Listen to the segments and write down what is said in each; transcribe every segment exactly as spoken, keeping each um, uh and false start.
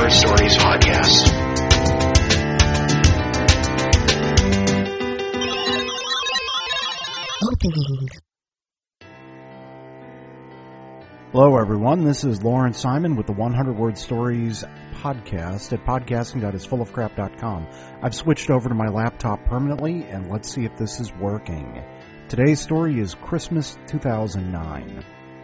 Word Stories podcast. Opening. Hello, everyone. This is Lawrence Simon with the one hundred Word Stories podcast at podcasting dot is full of crap dot com. I've switched over to my laptop permanently, and let's see if this is working. Today's story is Christmas two thousand nine.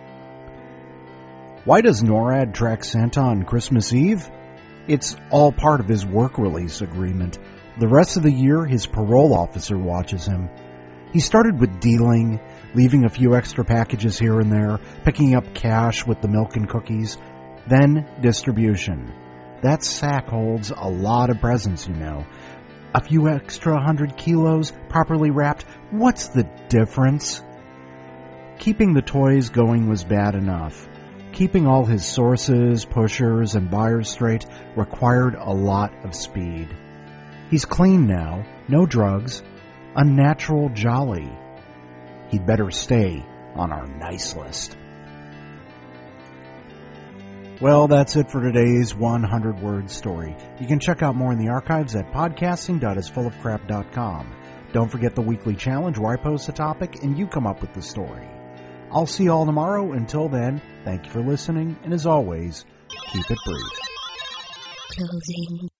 Why does NORAD track Santa on Christmas Eve? It's all part of his work release agreement. The rest of the year, his parole officer watches him. He started with dealing, leaving a few extra packages here and there, picking up cash with the milk and cookies, then distribution. That sack holds a lot of presents, you know. A few extra hundred kilos, properly wrapped, what's the difference? Keeping the toys going was bad enough. Keeping all his sources, pushers, and buyers straight required a lot of speed. He's clean now, no drugs, unnatural jolly. He'd better stay on our nice list. Well, that's it for today's one hundred word story. You can check out more in the archives at podcasting dot is full of crap dot com. Don't forget the weekly challenge where I post a topic and you come up with the story. I'll see you all tomorrow. Until then, thank you for listening, and as always, keep it brief. Closing.